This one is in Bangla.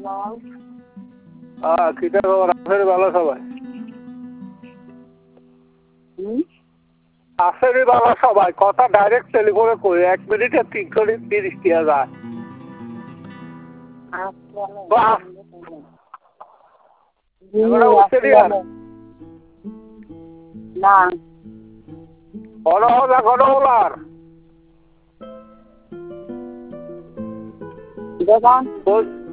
কিটা খবর আছে ভালো সবাই আসেনি ভালো সবাই কথা ডাইরেক্ট টেলিফোনে কই 1 মিনিটে 330 টাকা যায় না গণহলার দেখুন